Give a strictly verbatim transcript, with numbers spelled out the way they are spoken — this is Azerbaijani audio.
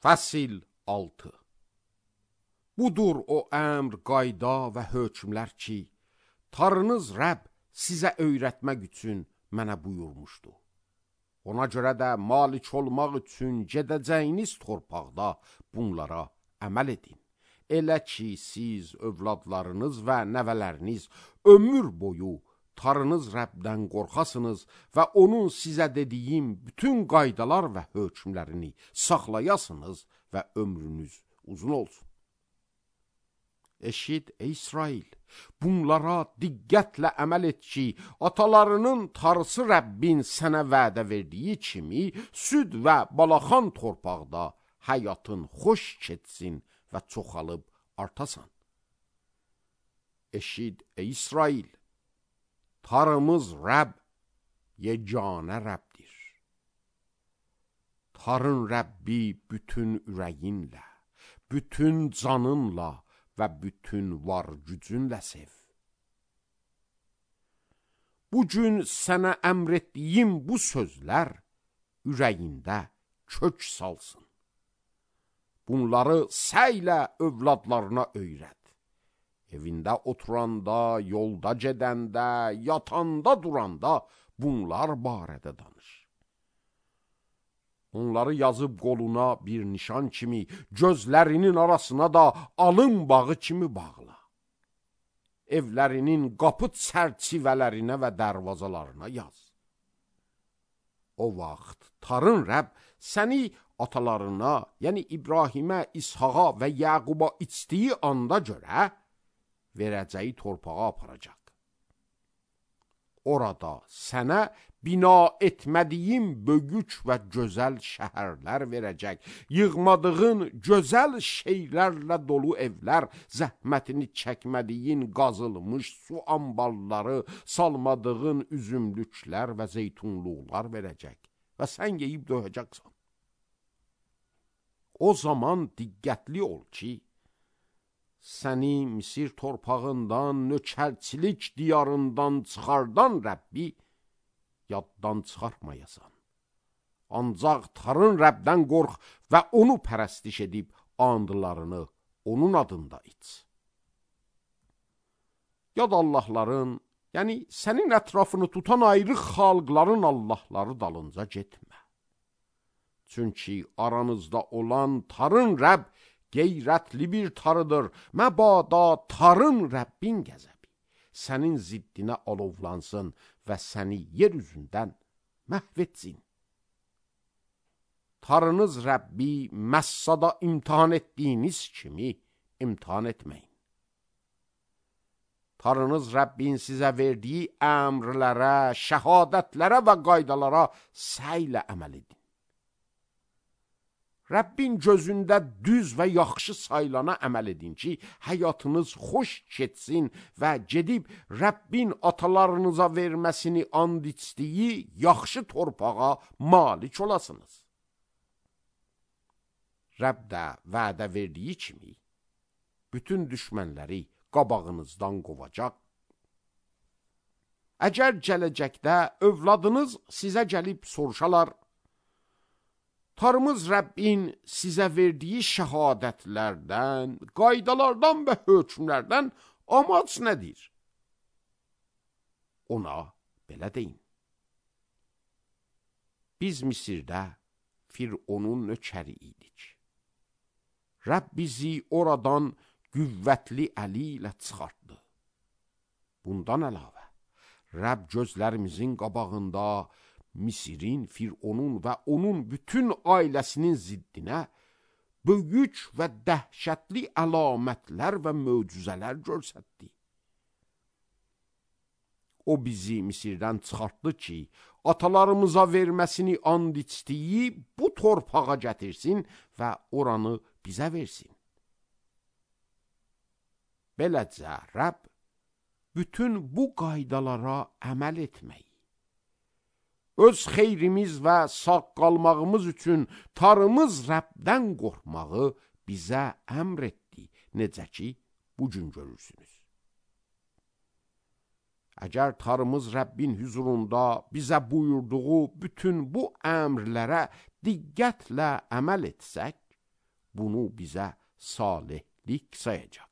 Fəsil altı. Budur o əmr, qayda və hökmlər ki, Tanrınız Rəbb sizə öyrətmək üçün mənə buyurmuşdu. Ona görə də malik olmaq üçün gedəcəyiniz torpaqda bunlara əməl edin. Elə ki, siz, övladlarınız və nəvələriniz ömür boyu Tanrınız Rəbbdən qorxasınız və onun sizə dediyim bütün qaydalar və hökmlərini saxlayasınız və ömrünüz uzun olsun. Eşit ey İsrail, bunlara diqqətlə əməl et ki, atalarının Tanrısı Rəbbin sənə vədə verdiyi kimi süd və balaxan torpaqda həyatın xoş keçsin və çoxalıb artasan. Eşit ey İsrail, Tanrımız Rəbb yeganə Rəbbdir. Tanrın Rəbbi bütün ürəyinlə, bütün canınla və bütün var gücünlə sev. Bugün sənə əmr etdiyim bu sözlər ürəyində kök salsın. Bunları səylə övladlarına öyrət. Evində oturanda, yolda gedəndə, yatanda, duranda bunlar barədə danış. Onları yazıb qoluna bir nişan kimi, gözlərinin arasına da alın bağı kimi bağla. Evlərinin qapı çərçivələrinə və dərvazalarına yaz. O vaxt Tanrın Rəbb səni atalarına, yəni İbrahimə, İshaqa və Yaquba içdiyi anda görə verəcəyi torpağa aparacaq. Orada sənə bina etmədiyim böyük və gözəl şəhərlər verəcək, yığmadığın gözəl şeylərlə dolu evlər, zəhmətini çəkmədiyin qazılmış su ambarları, salmadığın üzümlüklər və zeytunluqlar verəcək və sən yeyib doyacaqsan. O zaman diqqətli ol ki, səni Misir torpağından, nökərçilik diyarından çıxardan Rəbbi yaddan çıxartmayasan. Ancaq Tanrın Rəbbdən qorx və onu pərəstiş edib andlarını onun adında iç. Yad Allahların, yəni sənin ətrafını tutan ayrı xalqların Allahları dalınca getmə. Çünki aranızda olan Tanrın Rəbb qeyrətli bir tarıdır. Məbada Tanrın Rəbbin qəzəbi sənin ziddinə alovlansın və səni yer üzündən məhv etsin. Tanrınız Rəbbi Məssada imtihan etdiyiniz kimi imtihan etməyin. Tanrınız Rəbbin sizə verdiyi əmrlərə, şəhadətlərə və qaydalara səylə əməl edin. Rəbbin gözündə düz və yaxşı sayılana əməl edin ki, həyatınız xoş keçsin və gedib Rəbbin atalarınıza verməsini and içdiyi yaxşı torpağa malik olasınız. Rəbb də vədə verdiyi kimi bütün düşmənləri qabağınızdan qovacaq. Əgər gələcəkdə övladınız sizə gəlib soruşalar, Tanrımız Rəbbin sizə verdiyi şəhadətlərdən, qaydalardan və hökmlərdən amac nədir? Ona belə deyin. Biz Misirdə Fironun nökəri idik. Rəbb bizi oradan qüvvətli əli ilə çıxartdı. Bundan əlavə, Rəbb gözlərimizin qabağında Misirin, Fironun və onun bütün ailəsinin ziddinə böyük və dəhşətli əlamətlər və möcüzələr görsətdi. O bizi Misirdən çıxartdı ki, atalarımıza verməsini and içdiyi bu torpağa gətirsin və oranı bizə versin. Beləcə Rəbb bütün bu qaydalara əməl etməyi, öz xeyrimiz və sağ qalmağımız üçün Tanrımız Rəbbdən qorxmağı bizə əmr etdi, necə ki, bugün görürsünüz. Əgər Tanrımız Rəbbin huzurunda bizə buyurduğu bütün bu əmrlərə diqqətlə əməl etsək, bunu bizə salihlik sayacaq.